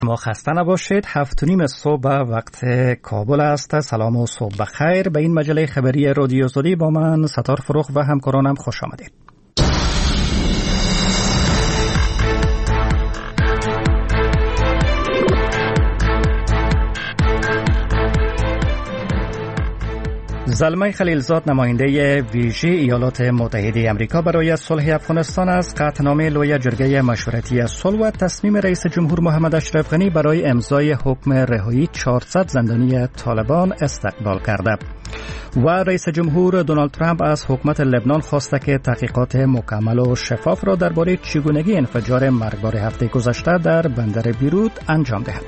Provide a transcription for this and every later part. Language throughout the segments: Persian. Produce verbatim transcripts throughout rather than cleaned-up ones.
ما خسته نباشید. هفت و نیم صبح وقت کابل است. سلام و صبح بخیر. به این مجله خبری رادیو زدی با من ستار فروخ و همکارانم خوش آمدید. زلمه خلیلزاد نماینده ویژه ایالات متحده آمریکا برای صلح افغانستان از قطعنامه لوی جرگه مشورتی صلح و تصمیم رئیس جمهور محمد اشرف غنی برای امضای حکم رهایی چهارصد زندانی طالبان استقبال کرده و رئیس جمهور دونالد ترامپ از حکومت لبنان خواسته که تحقیقات مکمل و شفاف را درباره چگونگی انفجار مرگبار هفته گذشته در بندر بیروت انجام دهد.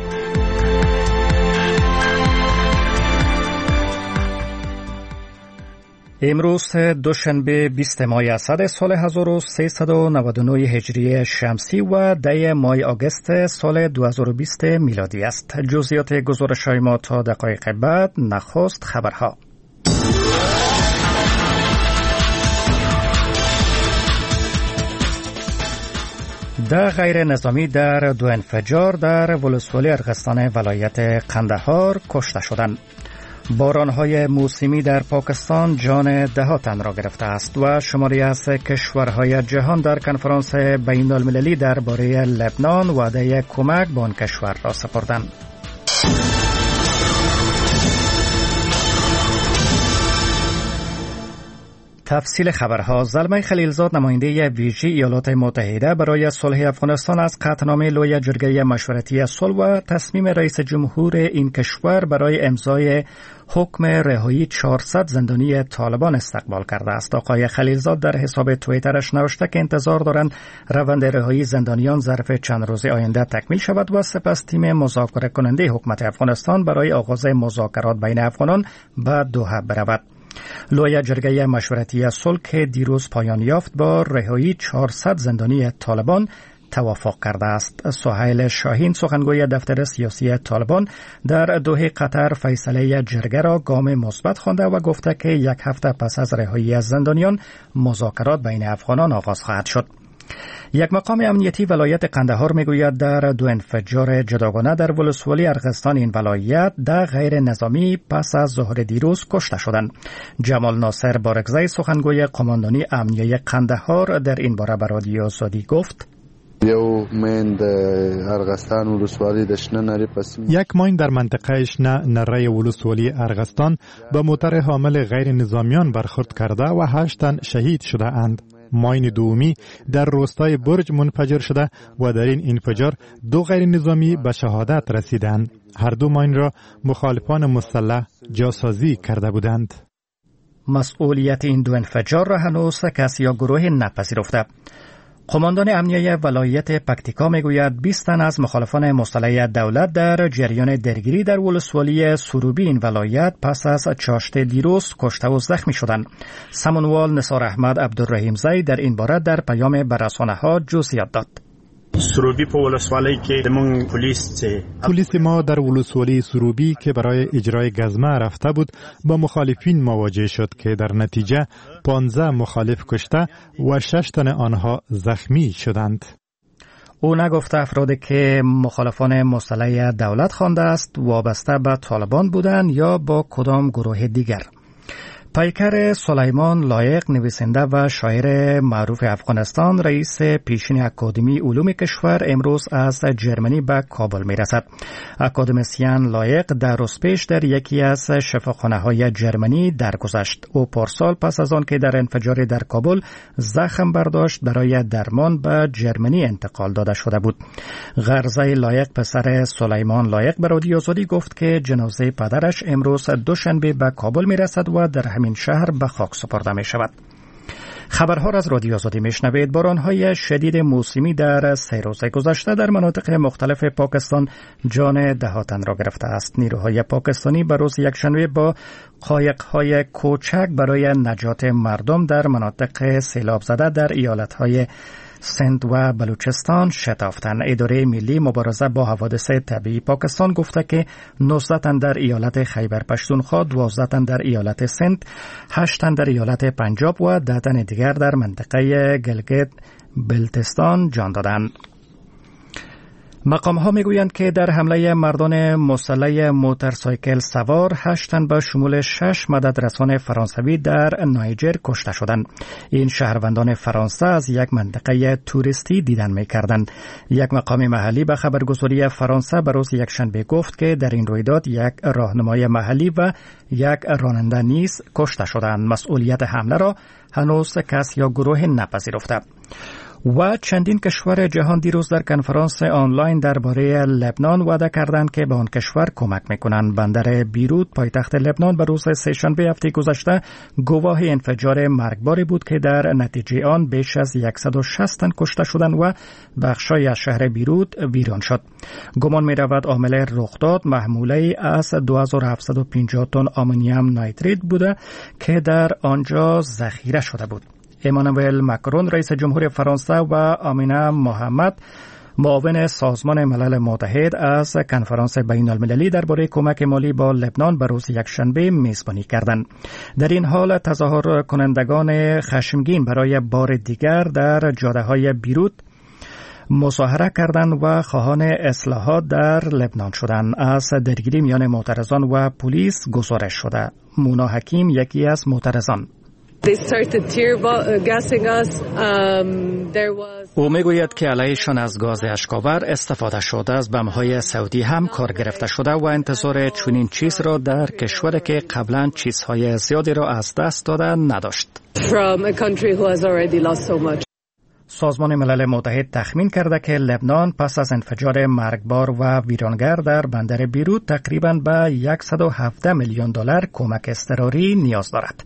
امروز دوشنبه بیست ماه اسد سال هزار و سیصد و نود و نه هجری شمسی و ده ماه آگوست سال دو هزار و بیست میلادی است. جزئیات گزارش‌های ما تا دقایق بعد. نخست خبرها. ده غیر نظامی در دو انفجار در ولسوالی ارغستان ولایت قندهار کشته شدند. بارانهای موسمی در پاکستان جان ده تن را گرفته است و شماری از کشورهای جهان در کنفرانس بین المللی درباره لبنان وعده کمک به آن کشور را سپردند. تفصیل خبرها. زلمه خلیلزاد نماینده ویژه ایالات متحده برای صلح افغانستان از قطعنامه لوی جرگه مشورتی صلح و تصمیم رئیس جمهور این کشور برای امضای حکم رهایی چهارصد زندانی طالبان استقبال کرده است. آقای خلیلزاد در حساب توییترش نوشته که انتظار دارند روند رهایی زندانیان ظرف چند روز آینده تکمیل شود و سپس تیم مذاکره کننده حکومت افغانستان برای آغاز مذاکرات بین افغانان به دوحه برود. لوی جرگه مشورتی صلح که دیروز پایان یافت با رهایی چهارصد زندانی طالبان توافق کرده است. سهیل شاهین سخنگوی دفتر سیاسی طالبان در دوحه قطر فیصله جرگه را گام مثبت خوانده و گفته که یک هفته پس از رهایی از زندانیان مذاکرات بین افغانان آغاز خواهد شد. یک مقام امنیتی ولایت قندهار میگوید در دو انفجار جداگانه در ولسوالی ارغستان این ولایت ده غیر نظامی پس از ظهر دیروز کشته شدند. جمال ناصر بارکزی سخنگوی قماندانی امنیه قندهار در این باره به رادیو زدی گفت: یو مین د ارغستان ولسوالی د شنه نری پسیم یک مین در منطقه شنه نره ولسوالی ارغستان به موتر حامل غیر نظامیان برخورد کرده و هشت تن شهید شده اند. ماین دومی در روستای برج منفجر شده و در این انفجار دو غیر نظامی به شهادت رسیدند. هر دو ماین را مخالفان مسلح جاسازی کرده بودند. مسئولیت این دو انفجار را هنوز کسی یا گروه نپذیرفته. قماندان امنیه ولایت پکتیکا میگوید بیست تن از مخالفان مسلح دولت در جریان درگیری در ولسوالی سروبی این ولایت پس از چاشت دیروز کشته و زخمی شدند. سمنوال نثار احمد عبدالرحیم زی در این باره در پیام به رسانه‌ها جزئیات داد. سروبی په ولسوالی کې زموږ پولیس پولیس ما در ولسوالی سروبی که برای اجرای گزمه رفته بود با مخالفین مواجه شد که در نتیجه پانزده مخالف کشته و شش تن آنها زخمی شدند. او نگفته افرادی که مخالفان مسلح دولت خوانده است وابسته به طالبان بودند یا با کدام گروه دیگر. پیکر سلیمان لایق نویسنده و شاعر معروف افغانستان رئیس پیشین اکادمی علوم کشور امروز از جرمنی به کابل می رسد. اکادمیسین لایق در روز پیش در یکی از شفاخانه‌های جرمنی درگذشت. او پارسال پس از آن که در انفجار در کابل زخم برداشت برای درمان به جرمنی انتقال داده شده بود. غرزه لایق پسر سلیمان لایق به رادیو زدی گفت که جنازه پدرش امروز دوشنبه به کابل می رسد و در همین شهر به خاک سپرده می شود. خبرها را از رادیو آزادی میشنوید. بارانهای شدید موسمی در سه روز گذشته در مناطق مختلف پاکستان جان ده تن را گرفته است. نیروهای پاکستانی به روز یکشنبه با قایق‌های کوچک برای نجات مردم در مناطق سیلاب زده در ایالت‌های سند و بلوچستان شتافتند. اداره ملی مبارزه با حوادث طبیعی پاکستان گفته که نوزده تن در ایالت خیبر پختونخوا، دوازده تن در ایالت سند، هشت تن در ایالت پنجاب و ده تن دیگر در منطقه گلگت بلتستان جان دادند. مقام ها میگویند که در حمله مردان مسلح موتورسایکل سوار هشت تن به شمول شش مددرسان فرانسوی در نایجر کشته شدند. این شهروندان فرانسه از یک منطقه توریستی دیدن میکردند. یک مقام محلی به خبرگزاری فرانسه به روز یکشنبه گفت که در این رویداد یک راهنمای محلی و یک راننده نیز کشته شدند. مسئولیت حمله را هنوز کس یا گروه نپذیرفته. و چندین کشور جهان دیروز در کنفرانس آنلاین درباره لبنان وعده کردند که به آن کشور کمک میکنند. بندر بیروت پایتخت لبنان به روز سه‌شنبه هفته گذشته گواه انفجار مرگباری بود که در نتیجه آن بیش از صد و شصت تن کشته شدند و بخشای از شهر بیروت ویران شد. گمان می رود عامل رخ داد محموله از دو هزار و هفتصد و پنجاه تن آمونیوم نایتریت بوده که در آنجا ذخیره شده بود. امانوئل ماکرون رئیس جمهور فرانسه و آمینه محمد معاون سازمان ملل متحد از کنفرانس بین المللی درباره کمک مالی با لبنان به روز یکشنبه میزبانی کردند. در این حال تظاهر کنندگان خشمگین برای بار دیگر در جاده‌های بیروت مظاهره کردند و خواهان اصلاحات در لبنان شدند. از درگیری میان معترضان و پلیس گزارش شده. مونا حکیم یکی از معترضان. او میگوید که علیشان از گاز اشک‌آور استفاده شده، از بم‌های سعودی هم کار گرفته شده و انتظار چنین چیز را در کشوری که قبلا چیزهای زیادی را از دست داده نداشت. سازمان ملل متحد تخمین کرده که لبنان پس از انفجار مرگبار و ویرانگر در بندر بیروت تقریباً به صد و هفده میلیون دلار کمک اضطراری نیاز دارد.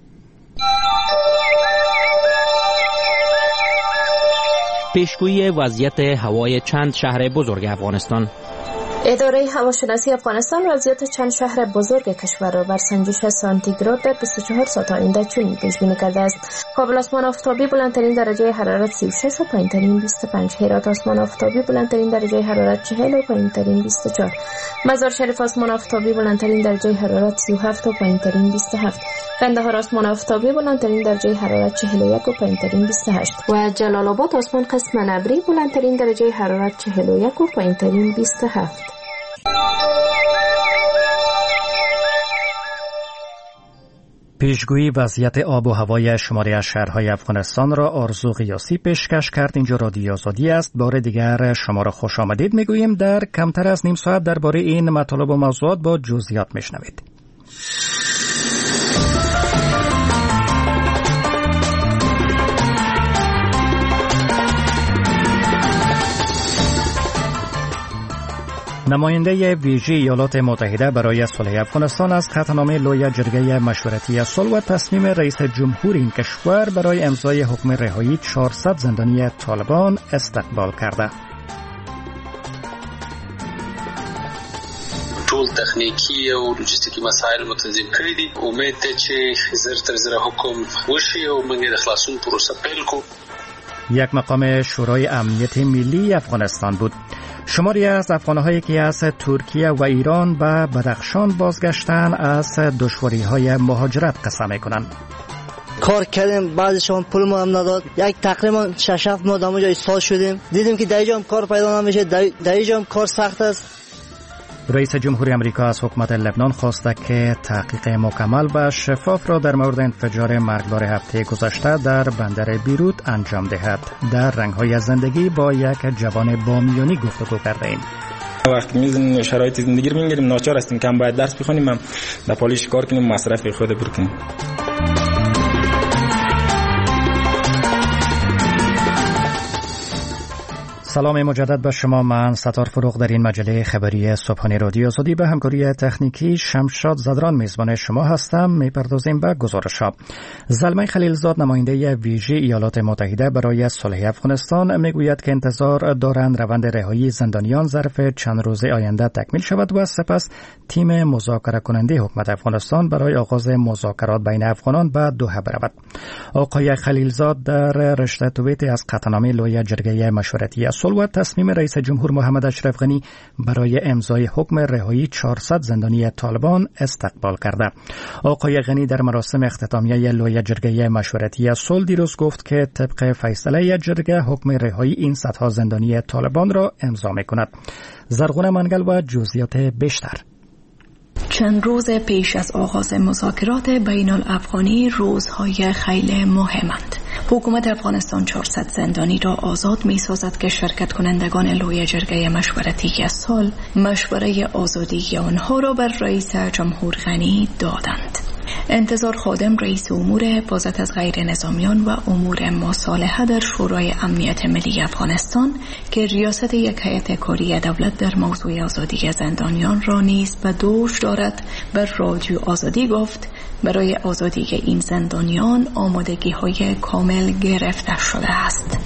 پیشگویی وضعیت هوای چند شهر بزرگ افغانستان. اداره هواشناسی افغانستان وضعیت چند شهر بزرگ کشور را بر سنجش سانتیگراد در بیست و چهار ساعت آینده چنین پیش بینی کرده است: کابل آسمان آفتابی بلندترین درجه حرارت سی و شش و پایینترین بیست و پنج، هرات آسمان آفتابی بلندترین درجه حرارت چهل و پایینترین بیست و چهار، مزار شریف آسمان آفتابی بلندترین درجه حرارت سی و هفت و پایینترین بیست و هفت، قندهار آسمان آفتابی بلندترین درجه حرارت چهل و یک و پایینترین بیست و هشت و جلال آباد آسمان قسم ابری بلندترین درجه حرارت چهل و یک و پایینترین بیست و هفت. پیشگویی وضعیت آب و هوای شماری از شهرهای افغانستان را آرزو قیاسی پیشکش کرد. اینجا رادیو آزادی است. بار دیگر شما را خوش آمدید میگوییم. در کمتر از نیم ساعت درباره این مطالب و موضوعات با جزئیات میشنوید. نماینده ویژه ایالات متحده برای صلح افغانستان از قطعنامه لوی جرگه مشورتی صلح و تصمیم رئیس جمهور این کشور برای امضای حکم رهایی چهارصد زندانی طالبان استقبال کرده. ټول تخنیکی او لوجستیکی مسایل متنظیم کړی دي. امید ده چې زر تر زر حکم وشي او موږ د خلاصون پروسه پیل کو. یک مقام شورای امنیت ملی افغانستان بود. شماری از افغان‌هایی که از ترکیه و ایران به بدخشان بازگشتن از دشواری‌های مهاجرت قصه می‌کنند. کار کردیم، بعضیشون پول ما هم نداد. یک تقریبا شش هفت ماه در اونجا ایستاد شدیم. دیدیم که در اینجا هم کار پیدا نمیشه، در اینجا هم کار سخت است. رئیس جمهوری آمریکا از حکومت لبنان خواسته که تحقیق مکمل و شفاف را در مورد انفجار مرگبار هفته گذشته در بندر بیروت انجام دهد. در رنگ‌های زندگی با یک جوان بامیانی گفتگو کردیم. وقتی میزنیم شرایط زندگی رو میگیریم، ناچار هستیم که باید درس بخونیم، هم در پالیش کار کنیم، مصرف خود بکنیم. سلام مجدد به شما. من ستار فروغ در این مجله خبری صبحانه رادیو آزادی به همکاری تکنیکی شمشاد زدران میزبان شما هستم. میپردازیم به گزارش‌ها. زلمه خلیلزاد نماینده ویژه ایالات متحده برای صلح افغانستان میگوید که انتظار دارند روند رهایی زندانیان ظرف چند روز آینده تکمیل شود و سپس تیم مذاکره کننده حکومت افغانستان برای آغاز مذاکرات بین افغانان به دوحه برود. آقای خلیلزاد در رشته توییتی از قطعنامه لوی جرگه مشورتی صلح و تصمیم رئیس جمهور محمد اشرف غنی برای امضای حکم رهایی چهارصد زندانی طالبان استقبال کرده. آقای غنی در مراسم اختتامیه لوی جرگه مشورتی صلح دیروز گفت که طبق فیصله جرگه حکم رهایی این صدها زندانی طالبان را امضا می‌کند. زرغون منگل و جزئیات بیشتر. چند روز پیش از آغاز مذاکرات بین الافغانی روزهای خیلی مهمند. حکومت افغانستان چهارصد زندانی را آزاد می سازد که شرکت کنندگان لوی جرگه مشورتی صلح مشوره آزادی آنها را بر رئیس جمهور غنی دادند. انتظار خادم رئیس امور حفاظت از غیر نظامیان و امور مصالحه در شورای امنیت ملی افغانستان که ریاست یک هیئت کاری دولت در موضوع آزادی زندانیان را نیز به دوش دارد بر رادیو آزادی گفت برای آزادی این زندانیان آمادگی های کامل گرفته شده است.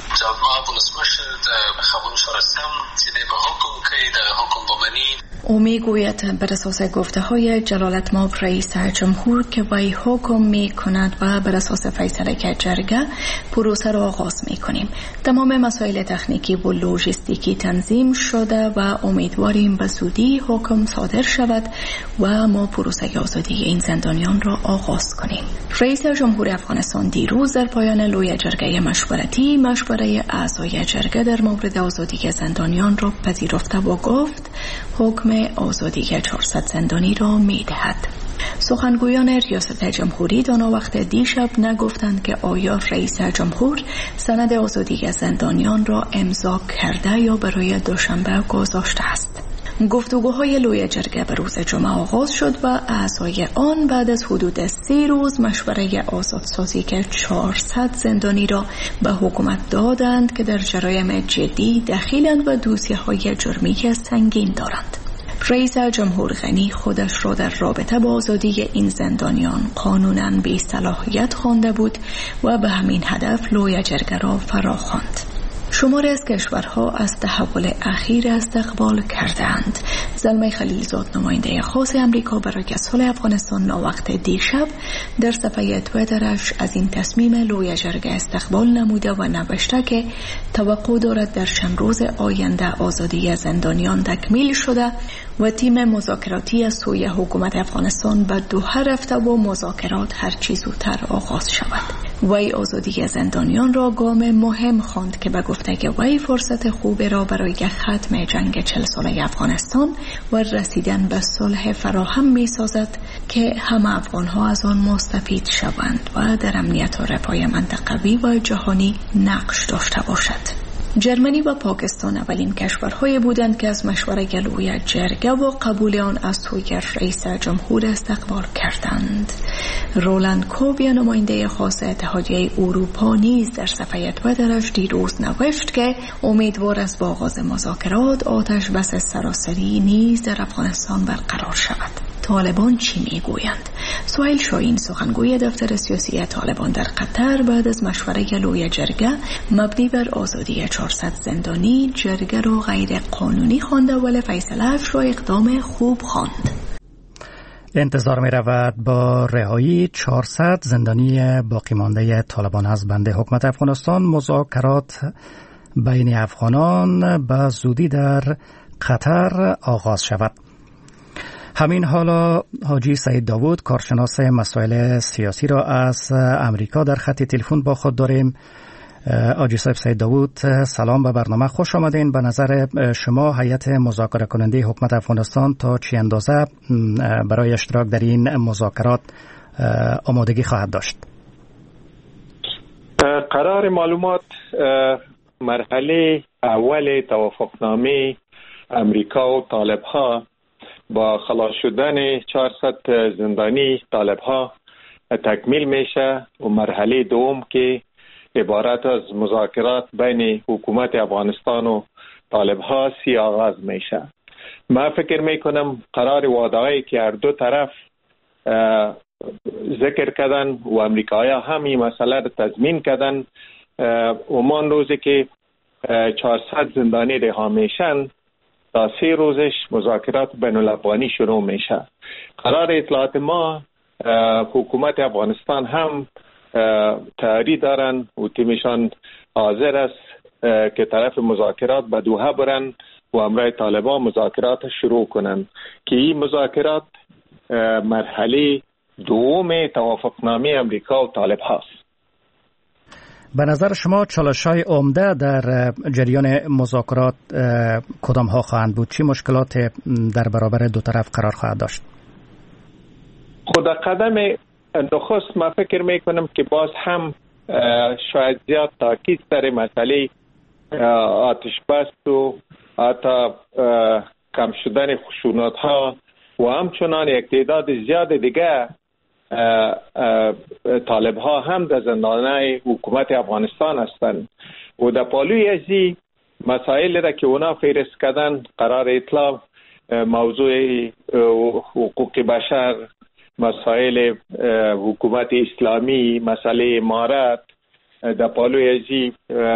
او می گوید بر اساس گفته های جلالت مآب رئیس جمهور که وی حکم می کند و بر اساس فیصله که جرگه پروسه را آغاز می کنیم. تمام مسائل تکنیکی و لوجستیکی تنظیم شده و امیدواریم به زودی حکم صادر شود و ما پروسه آزادی این زندانیان را آغاز کنیم. رئیس جمهور افغانستان دیروز در پایان لوی جرگه مشورتی مشوره اعضای جرگه در مورد آزادی زندانیان را پذیرفته و گفت حکم آزادی چهارصد زندانی را می دهد. سخنگویان ریاست جمهوری دانا وقت دیشب نگفتند که آیا رئیس جمهور سند آزادی زندانیان را امضا کرده یا برای دوشنبه گذاشته است. گفتگوهای لوی جرگه به روز جمعه آغاز شد و اعضای آن بعد از حدود سه روز مشوره آزادسازی که چهارصد زندانی را به حکومت دادند که در جرایم جدی دخیلند و دوسیه‌های جرمی سنگین دارند. رئیس جمهور غنی خودش را در رابطه با آزادی این زندانیان قانوناً بی صلاحیت خوانده بود و به همین هدف لوی جرگه را فراخواند. شماری از کشورها از تحول اخیر استقبال کردند. زلمه خلیلزاد نماینده خاص امریکا برای صلح افغانستان ناوقت دیشب در صفحه تویترش از این تصمیم لوی جرگه استقبال نموده و نوشته که توقع دارد در چند روز آینده آزادی زندانیان تکمیل شده و تیم مذاکراتی از سوی حکومت افغانستان به دوحه رفته و مذاکرات هر چه زودتر آغاز شود. وی آزادی زندانیان را گام مهم خواند که به گفته که وی فرصت خوبی را برای ختم جنگ چهل ساله افغانستان و رسیدن به صلح فراهم می سازد که همه افغانها از آن مستفید شوند و در امنیت و رفاه منطقوی و جهانی نقش داشته باشد. جرمنی و پاکستان اولین کشورهای بودند که از مشوره لوی جرگه و قبول آن از سوی رئیس جمهور استقبال کردند. رولند کوبیا نماینده خاص اتحادیه اروپا نیز در صفحه تویترش دیروز نوشت که امیدوار است با آغاز مذاکرات آتش بس سراسری نیز در افغانستان برقرار شود. طالبان چی میگویند؟ سهیل شاهین سخنگوی دفتر سیاسی طالبان در قطر بعد از مشوره لوی جرگه مبنی بر آزادی چهارصد زندانی جرگه را غیر قانونی خوانده ولی فیصله‌اش را اقدام خوب خواند. انتظار می رود با رهایی چهارصد زندانی باقی مانده طالبان از بند حکومت افغانستان مذاکرات بین افغانان به زودی در قطر آغاز شود. همین حالا حاجی سعید داوود کارشناس مسائل سیاسی را از امریکا در خط تلفن با خود داریم. حاجی صاحب سعید داوود سلام به برنامه، خوش آمدین. به نظر شما هیئت مذاکره کننده حکومت افغانستان تا چه اندازه برای اشتراک در این مذاکرات آمادگی خواهد داشت؟ قرار معلومات مرحله اول توافقنامه امریکا و طالب ها با خلاص شدن چهارصد زندانی طالب ها تکمیل میشه و مرحله دوم که عبارت از مذاکرات بین حکومت افغانستان و طالب ها سی آغاز میشه. من فکر میکنم قرار وعده‌ای که هر دو طرف ذکر کردن و امریکایی هم این مسئله رو تضمین کردن، امان روزی که چهارصد زندانی رها میشن تا سه روزش مذاکرات بین الافغانی شروع میشه. قرار اطلاعات ما حکومت افغانستان هم تیاری دارن و تیمشان حاضر است که طرف مذاکرات به دوحه برن و همراه طالبان مذاکرات شروع کنن که این مذاکرات مرحله دوم توافقنامه امریکا و طالب هاست. به نظر شما چالش‌های عمده در جریان مذاکرات کدام ها خواهند بود؟ چی مشکلات در برابر دو طرف قرار خواهد داشت؟ خود قدم نخست ما فکر میکنم که باز هم شاید زیاد تاکید سر مسئله آتش بس و حتی کم شدن خشونت ها و همچنان یک تعداد زیاد دیگه طالب ها هم در زندانهای حکومت افغانستان هستند و در پالوی ازی مسائل را که اونا فهرست کردن قرار اطلاع موضوع حقوق بشر، مسائل حکومت اسلامی، مسئله امارت، در پالوی ازی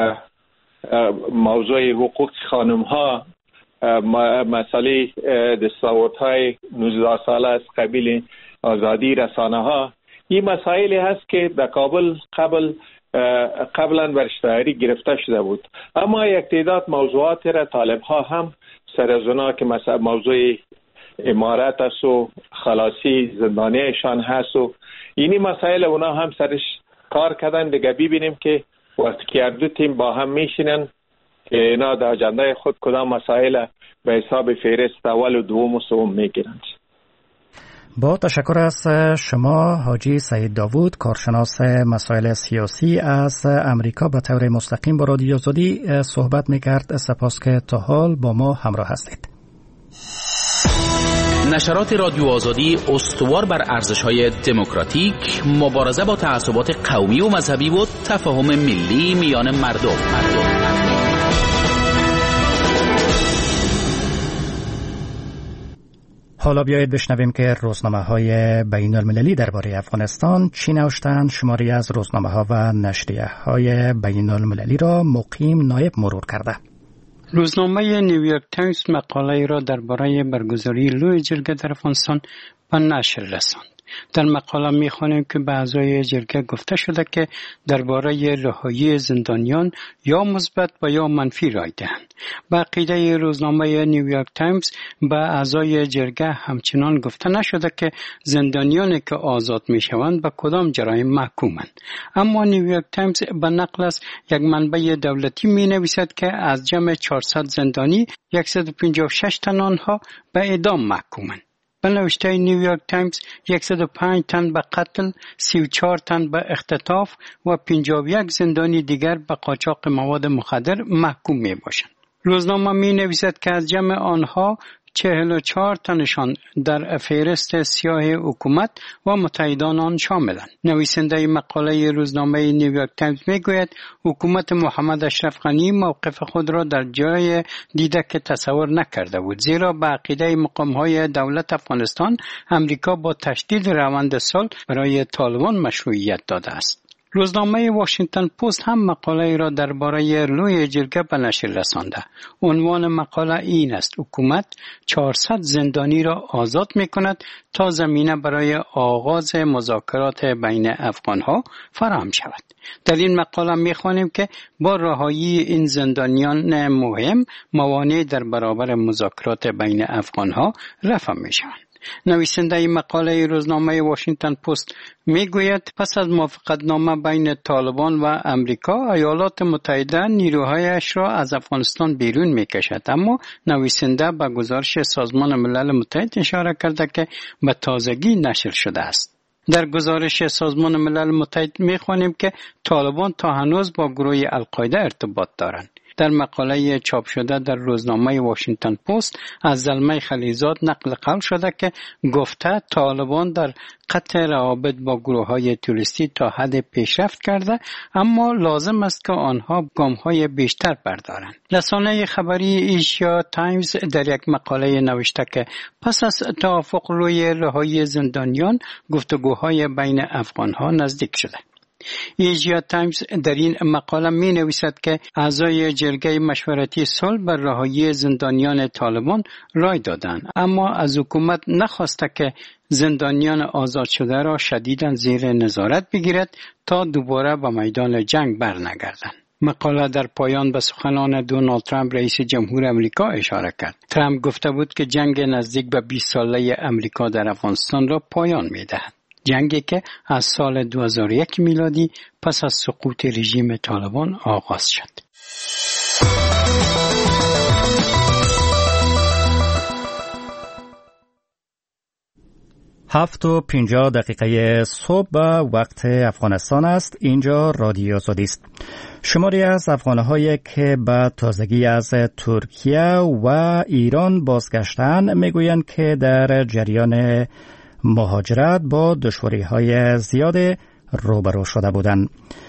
موضوع حقوق خانم ها، مسئله دستاوردهای نوزده ساله از قبیل آزادی رسانه ها، این مسائلی هست که در کابل قبل قبلا بر اشتهاری گرفته شده بود، اما یک تعداد موضوعات را طالب ها هم سر از اونا که مثلا موضوع امارت است و خلاصی زندانیشان هست و اینی مسائل اونا هم سرش کار کردن. دیگه ببینیم که وقتی که دو تیم با هم میشینن که اینا در اجنده خود کدام مسائل به حساب فهرست اول و دوم و سوم میگیرند. با تشکر از شما حاجی سعید داوود، کارشناس مسائل سیاسی از امریکا، به طور مستقیم با رادیو آزادی صحبت میکرد. سپاس که تا حال با ما همراه هستید. نشرات رادیو آزادی استوار بر ارزش‌های دموکراتیک، مبارزه با تعصبات قومی و مذهبی و تفاهم ملی میان مردم. مردم. حالا بیایید بشنویم که روزنامه‌های بین المللی درباره افغانستان چی نوشتند. شماری از روزنامه‌ها و نشریه‌های بین المللی را مقیم نایب مرور کرده. روزنامه نیویورک تایمز مقاله را درباره برگزاری لوی جرگه در افغانستان به نشر رساند. در مقاله می‌خوانیم که به اعضای جرگه گفته شده که درباره رهایی زندانیان یا مثبت و یا منفی رای دهند. به عقیده روزنامه نیویورک تایمز به اعضای جرگه همچنان گفته نشده که زندانیانی که آزاد می‌شوند به کدام جرایم محکومند. اما نیویورک تایمز به نقل از یک منبع دولتی می‌نویسد که از جمع چهارصد زندانی صد و پنجاه و شش تن آنها به اعدام محکومند. به نوشته نیویورک تایمز صد و پنج تن به قتل، سی و چهار تن به اختطاف و پنجاه و یک زندانی دیگر به قاچاق مواد مخدر محکوم می باشند. روزنامه می نویسد که از جمع آنها چهل و چهار تنشان در فهرست سیاه حکومت و متحدان آن شاملند. نویسنده مقاله روزنامه نیویورک تایمز میگوید حکومت محمد اشرف غنی موقف خود را در جای دیده که تصور نکرده بود، زیرا به عقیده مقام‌های دولت افغانستان امریکا با تشدید روند صلح برای طالبان مشروعیت داده است. روزنامه واشنگتن پست هم مقاله را درباره لوی جرگه به نشر رسانده. عنوان مقاله این است: حکومت چهارصد زندانی را آزاد می کند تا زمینه برای آغاز مذاکرات بین افغانها فراهم شود. در این مقاله می خوانیم که با رهایی این زندانیان مهم موانع در برابر مذاکرات بین افغانها رفع می شوند. نویسنده مقاله روزنامه واشنگتن پست میگوید پس از موافقتنامه بین طالبان و امریکا، ایالات متحده نیروهایش را از افغانستان بیرون میکشد، اما نویسنده به گزارش سازمان ملل متحد اشاره کرده که به تازگی نشر شده است. در گزارش سازمان ملل متحد میخوانیم که طالبان تا هنوز با گروه القاعده ارتباط دارند. در مقاله چاپ شده در روزنامه واشنگتن پست از زلمه خلیزاد نقل قول شده که گفته طالبان در قطع روابط با گروه‌های توریستی تا حد پیشرفت کرده، اما لازم است که آنها گام‌های بیشتر بردارند. رسانه خبری ایشیا تایمز در یک مقاله نوشته که پس از توافق روی رهایی زندانیان، گفتگوهای بین افغان‌ها نزدیک شده. ایشیا تایمز در این مقاله می نویسد که اعضای جرگه مشورتی صلح بر رهایی زندانیان طالبان رای دادند، اما از حکومت نخواسته که زندانیان آزاد شده را شدیداً زیر نظارت بگیرد تا دوباره به میدان جنگ برنگردند. مقاله در پایان به سخنان دونالد ترامپ رئیس جمهور امریکا اشاره کرد. ترامپ گفته بود که جنگ نزدیک به بیست ساله امریکا در افغانستان را پایان می‌دهد. جنگی که از سال دو هزار و یک میلادی پس از سقوط رژیم طالبان آغاز شد. هفت و پنجاه دقیقه صبح به وقت افغانستان است. اینجا رادیو آزادی است. شماری از افغان‌هایی که به تازگی از ترکیه و ایران بازگشتند میگویند که در جریان مهاجرت با دشواری‌های زیاد روبرو شده بودند.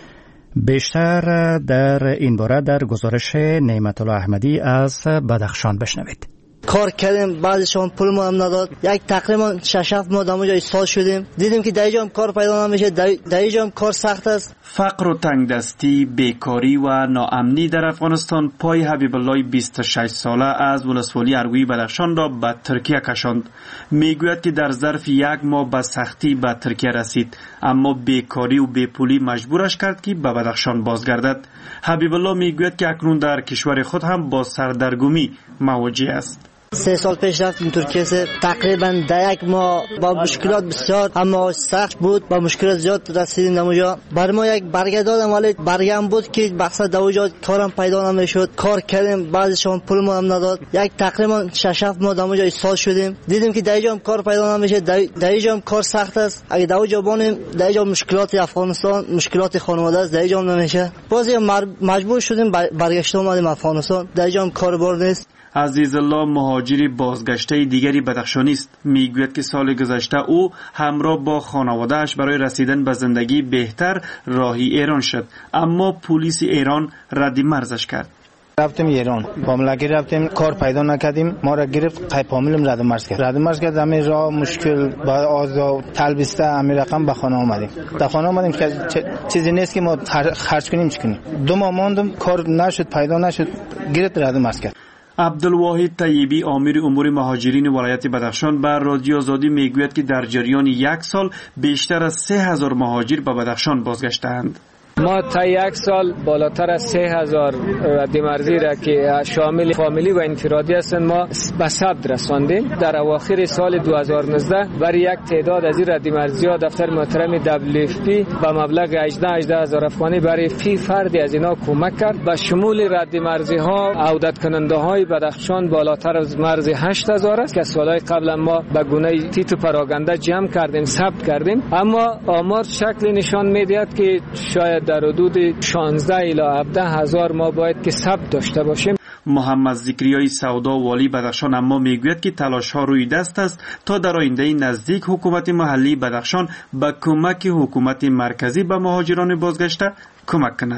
بیشتر در این باره در گزارش نعمت الله احمدی از بدخشان بشنوید. کار کردیم، بعضیشون پول ما هم نداد. یک تقریبا شش هفت ماه دموجا ایستاد شدیم. دیدیم که در اینجا هم کار پیدا نمیشه، در اینجا هم کار سخت است. فقر و تنگدستی، بیکاری و ناامنی در افغانستان پای حبیب الله بیست و شش ساله از ولسوالی ارگوی بدخشان را به ترکیه کشاند. میگوید که در ظرف یک ماه به سختی به ترکیه رسید، اما بیکاری و بیپولی مجبورش کرد که به بدخشان بازگردد. حبیب الله میگوید که اکنون در کشور خود هم با سردرگمی مواجه است. سه سال پیش رفتیم ترکیه، سه تقریبا در یک ماه با مشکلات بسیار اما سخت بود، با مشکلات زیاد رسیدیم دموجا. بر ما یک برگه دادم ولی برگه هم بود که بحثا دموجا کارم پیدا نمیشد. کار کردیم، بعضیشون پول ما هم نداد. یک تقریبا شش هفت ماه دموجا ایستاد شدیم. دیدیم که در اینجا هم کار پیدا نمیشه، در اینجا هم کار سخت است. اگه دموجا بانیم در اینجا مشکلات افغانستان، مشکلات خانواده است، در اینجا هم نمیشه. بازی مجبور شدیم برگشت اومدیم افغانستان. در اینجا هم کار بار نیست. عزیز الله مهاجری بازگشته دیگری بدخشانی است. میگوید که سال گذشته او همراه با خانواده‌اش برای رسیدن به زندگی بهتر راهی ایران شد، اما پلیس ایران رد مرزش کرد. رفتیم ایران، معاملگی رفتیم، کار پیدا نکردیم، ما را گرفت، قیب حاملم رد مرز کرد. رد مرز کرد، همین راه مشکل با آزا تلبیسته همین رقم به خانه آمدیم. در خانه آمدیم که چیزی نیست که ما خرج کنیم چی کنیم. دو ماه ماندم، کار نشد، پیدا نشد، گرفت رد مرز کرد. عبدالواحد طیبی امیر امور مهاجرین ولایت بدخشان بر رادیو آزادی میگوید که در جریان یک سال بیشتر از سه هزار مهاجر به بدخشان بازگشتند. ما تا یک سال بالاتر از سه هزار ردیمرزی را که شامل فامیلی و انفرادی هستند ما به ثبت رساندیم. در اواخر سال دو هزار و نوزده برای یک تعداد از این ردیمرزی ها دفتر محترم دبلیو اف پی به مبلغ هجده هزار افغانی برای فی فردی از اینا کمک کرد. به شمول ردیمرزی ها عودت کننده های بدخشان بالاتر از مرز هشت هزار است که سالهای قبل ما به گونه تیتو پراگنده جمع کردیم، ثبت کردیم، اما آمار شکل نشان میدهد که شاید در حدود شانزده الی هفده هزار ما باید که ثبت داشته باشیم. محمد ذکریای سودا والی بدخشان اما میگوید که تلاش ها روی دست است تا در آینده نزدیک حکومت محلی بدخشان با کمک حکومت مرکزی به مهاجران بازگشته کمک کند.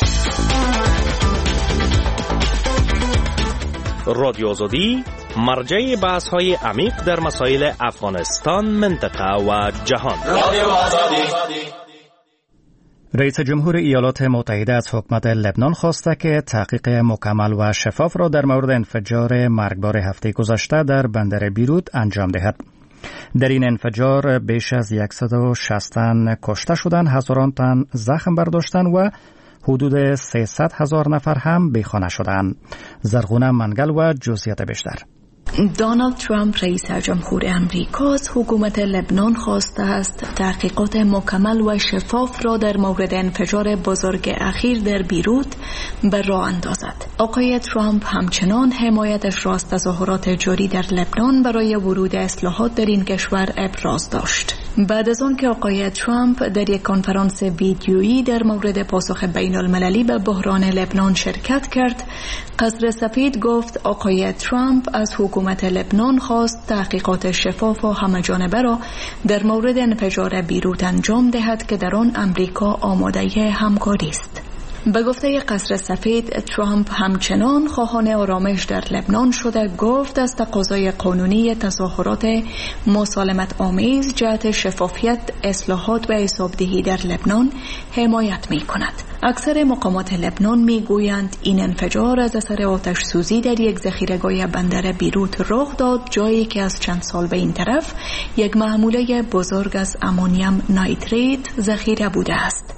رادیو آزادی مرجع بحث های عمیق در مسائل افغانستان، منطقه و جهان. رادیو آزادی. رئیس جمهور ایالات متحده از حکومت لبنان خواسته که تحقیق مکمل و شفاف را در مورد انفجار مرگبار هفته گذشته در بندر بیروت انجام دهد. در این انفجار بیش از صد و شصت تن کشته شدند، هزاران تن زخم برداشتند و حدود سیصد هزار نفر هم بیخانه شدند. زرغونه منگل و جزئیات بیشتر. دونالد ترامپ رئیس جمهور امریکا از حکومت لبنان خواسته است تحقیقات مکمل و شفاف را در مورد انفجار بزرگ اخیر در بیروت به راه اندازد. آقای ترامپ همچنان حمایتش را از تظاهرات جاری در لبنان برای ورود اصلاحات در این کشور ابراز داشت. بعد از آن که آقای ترامپ در یک کنفرانس ویدیویی در مورد پاسخ بین المللی به بحران لبنان شرکت کرد، قصر سفید گفت آقای ترامپ از حکومت لبنان خواست تحقیقات شفاف و همه‌جانبه را در مورد انفجار بیروت انجام دهد که در آن امریکا آماده همکاری است. به گفته قصر سفید، ترامپ همچنان خواهان آرامش در لبنان شده گفت از تقاضای قانونی تظاهرات مسالمت آمیز جهت شفافیت، اصلاحات و حسابدهی در لبنان حمایت می کند. اکثر مقامات لبنان می گویند این انفجار از اثر آتش سوزی در یک ذخیره‌گاه بندر بیروت رخ داد، جایی که از چند سال به این طرف یک محموله بزرگ از آمونیوم نایتریت ذخیره بوده است.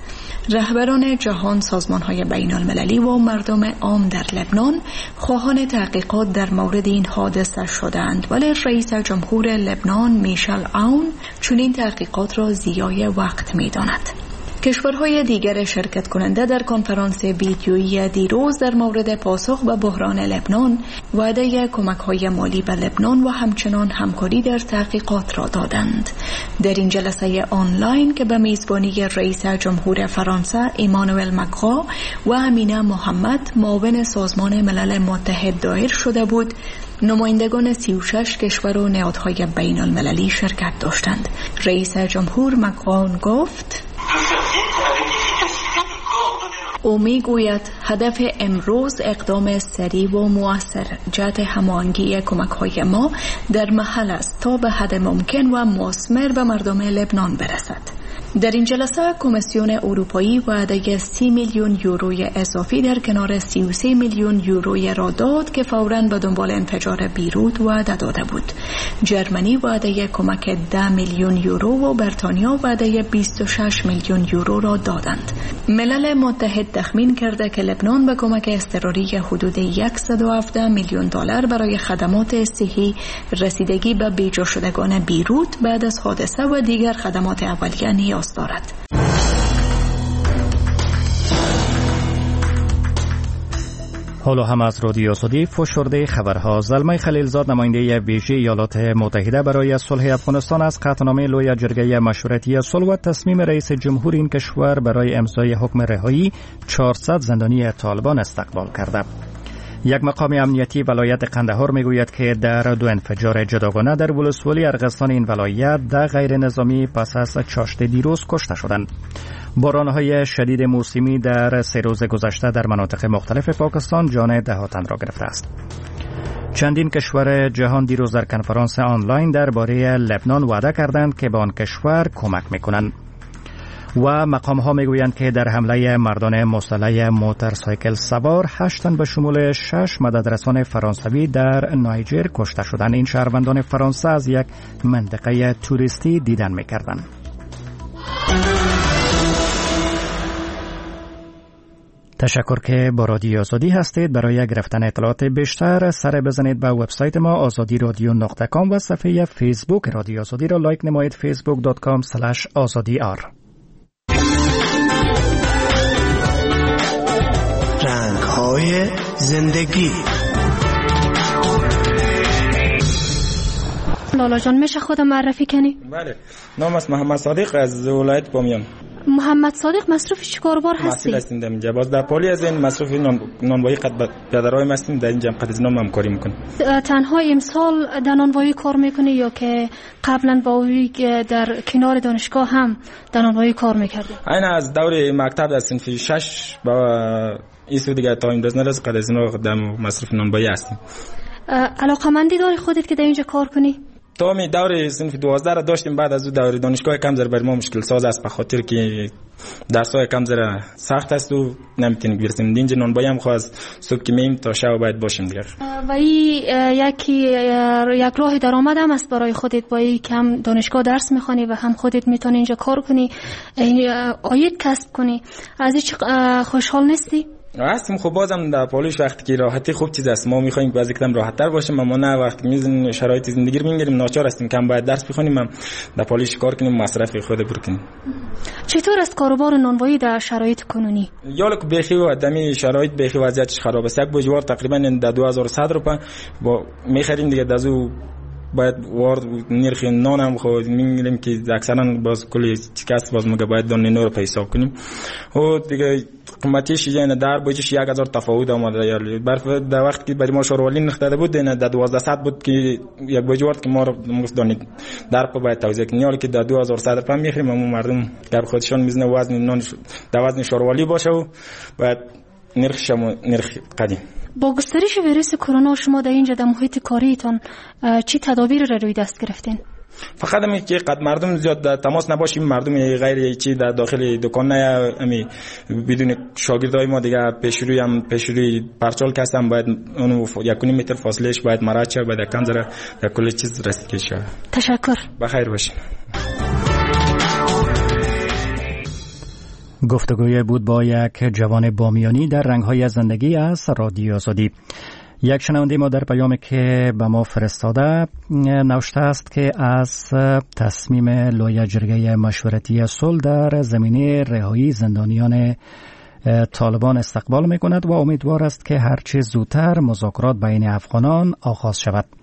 رهبران جهان، سازمان‌های بین‌المللی و مردم عام در لبنان خواهان تحقیقات در مورد این حادثه شدند، ولی رئیس جمهور لبنان میشل عون چنین تحقیقات را ضیاع وقت می‌داند. کشورهای دیگر شرکت کننده در کنفرانس ویدیویی دیروز در مورد پاسخ به بحران لبنان وعده کمک‌های مالی به لبنان و همچنان همکاری در تحقیقات را دادند. در این جلسه آنلاین که به میزبانی رئیس جمهور فرانسه ایمانوئل مکرون و امینه محمد معاون سازمان ملل متحد دایر شده بود، نمایندگان سی و شش کشور و نهادهای بین المللی شرکت داشتند. رئیس جمهور مکرون گفت او میگوید هدف امروز اقدام سریع و مؤثر جهت هماهنگی کمک‌های ما در محل است تا به حد ممکن و مثمر به مردم لبنان برسد. در این جلسه کمیسیون اروپایی وعده سی میلیون یوروی اضافی در کنار سی و سه میلیون یوروی را داد که فوراً به دنبال انفجار بیروت وعده داده بود. جرمنی وعده کمک ده میلیون یورو و بریتانیا وعده بیست و شش میلیون یورو را دادند. ملل متحد تخمین کرده که لبنان به کمک اضطراری حدود صد و هفده میلیون دلار برای خدمات صحی، رسیدگی به بیجا شدگان بیروت بعد از حادثه و دیگر خدمات اولیه نیاز دارد. حالا هم از رادیو صدی فشرده خبرها. زلمه خلیلزاد نماینده ویژه ایالات متحده برای صلح افغانستان از قطعنامه لوی جرگه مشورتی صلح و تصمیم رئیس جمهور این کشور برای امضای حکم رهایی چهارصد زندانی طالبان استقبال کرده. یک مقام امنیتی ولایت قندهار میگوید که در دو انفجار جداگانه در ولسوالی ارغستان این ولایت ده غیر نظامی پس از چاشت دیروز کشته شدند. بارانهای شدید موسمی در سه روز گذشته در مناطق مختلف پاکستان جان ده تن را گرفته است. چندین کشور جهان دیروز در کنفرانس آنلاین درباره لبنان وعده کردند که به آن کشور کمک میکنند. و مقام ها میگویند که در حمله مردان مسلح موتورسایکل سوار هشت تن به شمول شش مددرسان فرانسوی در نایجر کشته شدند. این شهروندان فرانسه از یک منطقه توریستی دیدن میکردند. تشکر که با رادیو آزادی هستید. برای گرفتن اطلاعات بیشتر سر بزنید به وبسایت ما آزادی رادیو نقطه کام و صفحه فیسبوک رادیو آزادی را لایک نمایید فیسبوک دات کام اسلش آزادی آر. رنگ‌های زندگی. لالا جان میشه خودم معرفی کنی؟ بله، نام است محمد صادق از ولایت بامیان. محمد صادق مصرف چیکاربار هستی؟ مسئول هستیم در اینجا. باز در پالی از این مصرف نان نانوایی قد پدرای هستیم در اینجا قد از نام همکاری میکنیم. تنها امسال در نانوایی کار میکنی یا که قبلا با اوی در کنار دانشگاه هم در نانوایی کار میکردی؟ این از دور مکتب در صنف شش با ایسو دیگه تا این روز نرس قد از نام در مصرف نانوایی هستیم. علاقمندی داری خودت که در اینجا کار کنی؟ تا می دور صنف دوازده را داشتیم، بعد از اون دور دانشگاه کم زر بر ما مشکل ساز است به خاطر که درس‌های کم زر سخت است و نمیتونیم برسیم. اینجا نانوایی هم خواست صبح که میم تا شب باید باشیم دیگه. و این یکی یک راه درآمد هم است برای خودت، با این کم دانشگاه درس میخوانی و هم خودت میتونی اینجا کار کنی، عاید کسب کنی. از این خوشحال نیستی؟ هستیم. خب بازم در پالوش وقتی که راحتی خوب چیز است، ما میخوایم باز یکم راحت تر باشیم، اما نه وقتی میزن شرایط زندگی رو میگیریم ناچار هستیم کم باید درس بخونیم، هم در پالوش کار کنیم، مصرف خود بکنیم. چطور است کاروبار نانوایی در شرایط کنونی؟ یالک بخی و دمی شرایط بخی وضعیتش خراب است. یک بوجوار تقریبا در دو هزار و صد روپیه با میخریم دیگه. دازو باید وارد نرخ نان هم خود میگیریم که اکثرا باز کلی کس باز مگه باید دون نور پیسا کنیم و دیگه قیمتش یعنی در بوجش یک هزار تفاوت آمده. یعنی برف در وقت که برای ما شورولی نرخ داده بود نه در دوازده صد بود که یک بوج وارد که ما رو دونید در پا باید توزیع کنیم، یعنی که در دو هزار و صد روپیه میخریم. اما مردم در خودشان میزنه وزن نان در وزن شورولی باشه و باید نرخش نرخ قدیم. با گسترش ویروس کرونا شما در اینجا در محیط کاریتان چی تدابیر را روی دست گرفتین؟ فقط همین که قد مردم زیاد در تماس نباشیم، مردم غیر چی در داخل دکان نه امی بدون شاگردای ما دیگه پیشروی هم پیشروی پرچال کسم باید اون یک متر فاصلهش باید مراعات شه، باید کم ذره در کل چیز رسیدگی شه. تشکر. بخیر باشین. گفتگوی بود با یک جوان بامیانی در رنگ‌های زندگی از رادیو آزادی. یک شنونده ما در پیامی که به ما فرستاده نوشته است که از تصمیم لایحه جرگه مشورتی صلح در زمینه رهایی زندانیان طالبان استقبال می‌کند و امیدوار است که هرچه زودتر مذاکرات بین افغانان آغاز شود.